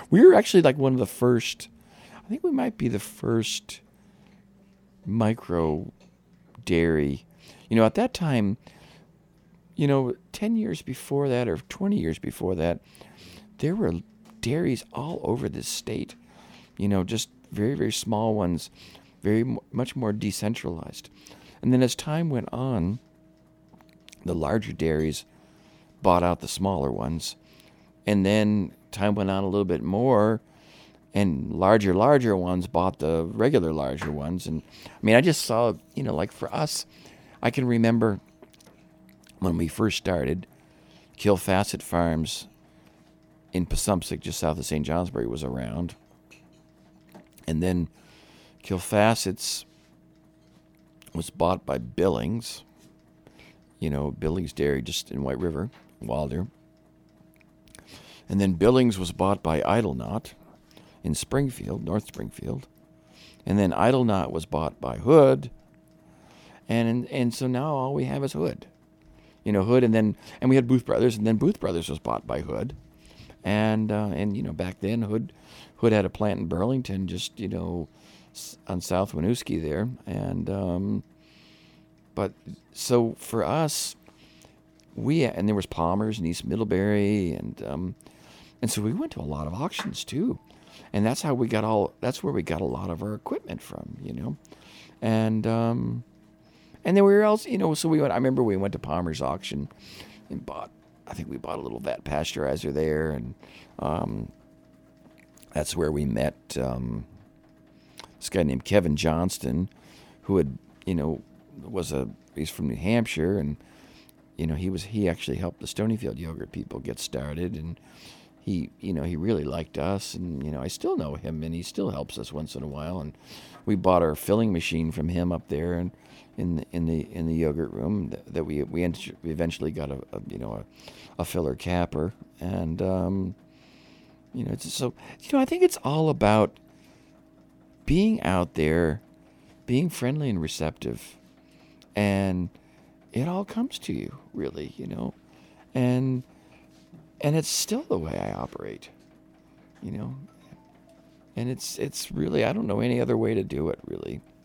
We were actually like one of the first. I think we might be the first micro dairy. At that time, 10 years before that or 20 years before that, there were dairies all over this state. Just very, very small ones, much more decentralized. And then as time went on, the larger dairies bought out the smaller ones. And then time went on a little bit more, and larger ones bought the regular larger ones. And I just saw, like for us, I can remember when we first started, Kilfasset Farms in Passumpsic, just south of St. Johnsbury, was around. And then Kilfasset's was bought by Billings, Billings Dairy just in White River, Wilder. And then Billings was bought by Idlenot in Springfield, North Springfield. And then Idlenot was bought by Hood. And so now all we have is Hood. Hood, and we had Booth Brothers, and then Booth Brothers was bought by Hood. And back then Hood had a plant in Burlington, just, on South Winooski there. And but so for us, and there was Palmer's and East Middlebury, and so we went to a lot of auctions too. And that's how that's where we got a lot of our equipment from, And then we were also, so I remember we went to Palmer's auction and we bought a little vat pasteurizer there. And that's where we met this guy named Kevin Johnston, who had, he's from New Hampshire. And, he actually helped the Stonyfield yogurt people get started. And he really liked us. And, I still know him, and he still helps us once in a while. And we bought our filling machine from him up there, and in the yogurt room that we eventually got a filler capper. And so I think it's all about being out there, being friendly and receptive, and it all comes to you, really, and it's still the way I operate, and it's really, I don't know any other way to do it, really.